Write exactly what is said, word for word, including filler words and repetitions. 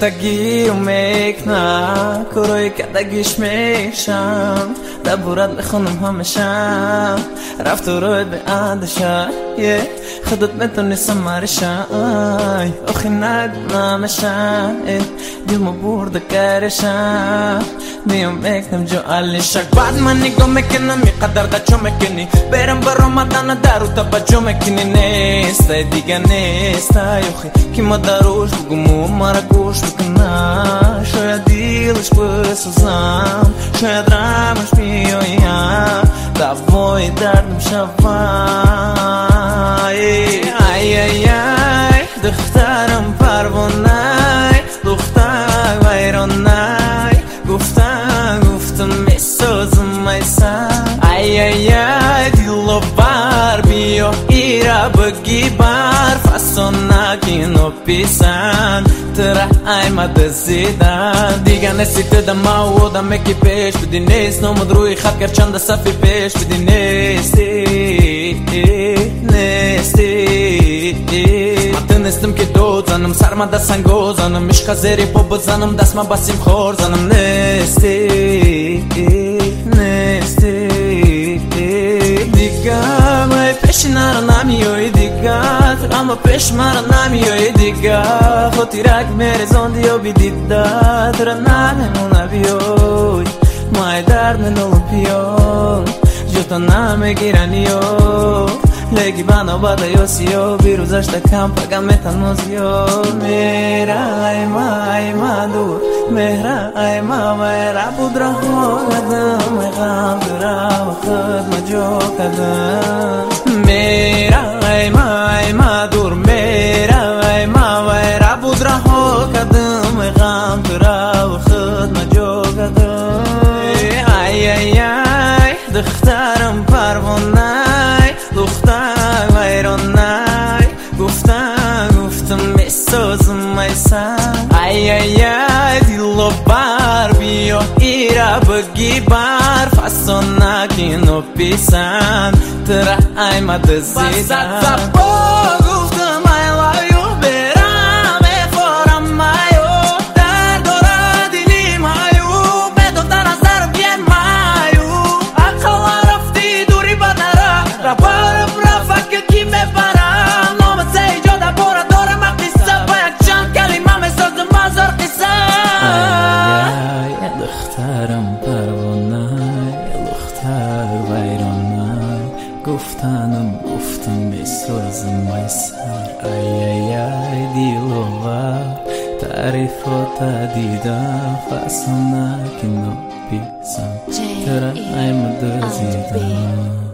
تگی و میکنم کروی که تگیش میشم دبورت بخونم همشم رفت و روی به اندشم خودت میتونی سمارشم آخی نگنامشم دیلمو برده کرشم میام میکنم جو علیشک بعد من نگاه میکنم میقدر دچو میکنی برم برا مدن درو تبجو میکنی نیسته دیگه نیسته یوخی که ما دروش بگم و مرا گوش بکنم شاید دیلش بسوزم شاید رمش بیایم دوای دردم شوم ای ای ای دخترم پروانه دختر ویرانه گفتم گفتم میسازم ایسان ای ای ای دیلو بر بیا ایرا بگی بر فسانه کینو پیسن ترا ایما دزیدن دیگه نسیت دم او دم کی پیش بدی نیست نمود روی خط گر چند صفی پیش بدی نیستی نیستی من تنستم که دو زنم سرما دستن گو زنم عشق زیری پا بزنم دست ما بسیم خور زنم نیستی نیستی دیگه مای پیش نرا نمیایی دیگه اما پیش مرا نمیایی دیگه خودی رک میره زندی و بیدیده ترا ننمونه بیای مای درد منو پیام جوتا نمیگیرنیو لگی بنا بادا یاسیو بیروزش دکم پگم تنوزیو میرا ایما ایما دور مهرا ایما میرا بودرا هو قدم غم درا و خود مجو کدم میرا ایما ایما دور میرا ایما میرا بودرا هو قدم غم درا و خود مجو کدم ای ای ای دخترم پروانه دختر ویرانه گفتم گفتم میسازم ایسان ای ای ای دیلو بر بیا ایرا بگی بر فسانه کینو پیسن ترا ایما دزیدن گفتم I love you برم افارم مایو در داره دیلی مایو به دختر از در بیم مایو اقلا رفتی دوری بدنره ربارم رفت که کی میبرم نام سه ایجاده باره داره مقیسه با یک چند کلمه میسازم مزار قیسه ای ای دخترم پروانه دختر ویرانه گفتنم گفتم میسازم ایسر ای ای ای دیلو بر تعریفات دیدم فسانه که نو پیسم ترا ایما دزیدم